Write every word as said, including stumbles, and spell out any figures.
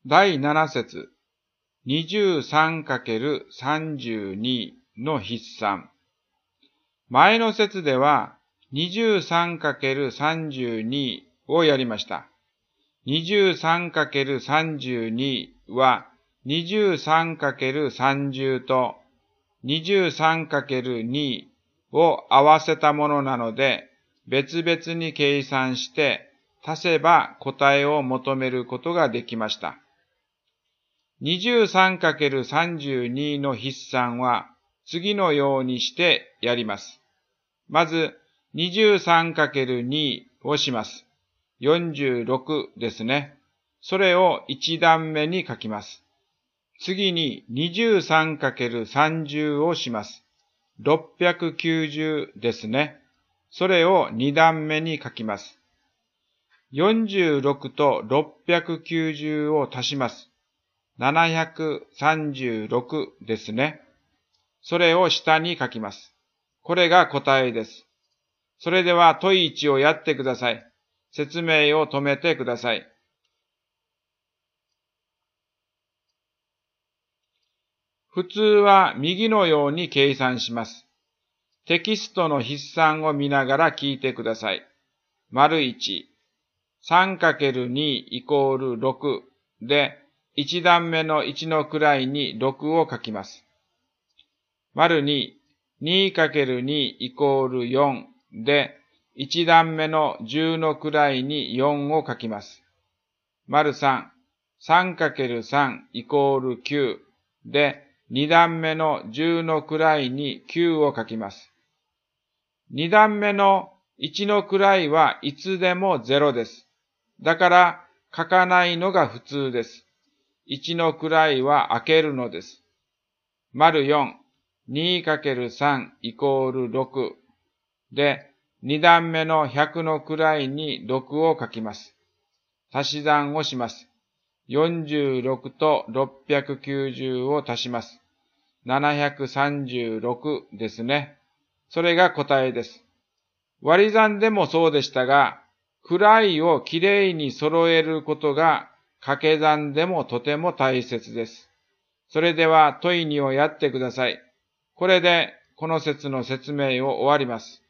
だいなな節 にじゅうさんかけるさんじゅうに の筆算。前の節では にじゅうさんかけるさんじゅうに をやりました。にじゅうさんかけるさんじゅうに は にじゅうさんかけるさんじゅう と にじゅうさんかけるに を合わせたものなので、別々に計算して足せば答えを求めることができました。にじゅうさんかけるさんじゅうに の筆算は次のようにしてやります。まず にじゅうさんかけるに をします。よんじゅうろくですね。それをいち段目に書きます。次に にじゅうさんかけるさんじゅう をします。ろっぴゃくきゅうじゅうですね。それをに段目に書きます。よんじゅうろくとろっぴゃくきゅうじゅうを足します。ななひゃくさんじゅうろくですね。それを下に書きます。これが答えです。それでは問いいちをやってください。説明を止めてください。普通は右のように計算します。テキストの筆算を見ながら聞いてください。丸いち、さんかけるに イコールろくで、いち段目のいちの位にろくを書きます。丸に、にかけるに イコールよんで、いち段目のじゅうの位によんを書きます。丸さん、さんかけるさん イコールきゅうで、に段目のじゅうの位にきゅうを書きます。に段目のいちの位はいつでもゼロです。だから書かないのが普通です。いちの位は開けるのです。丸よん、にかけるさん イコールろくで、に段目のひゃくの位にろくを書きます。足し算をします。よんじゅうろくとろっぴゃくきゅうじゅうを足します。ななひゃくさんじゅうろくですね。それが答えです。割り算でもそうでしたが、位をきれいに揃えることが掛け算でもとても大切です。それでは問いにをやってください。これでこの説の説明を終わります。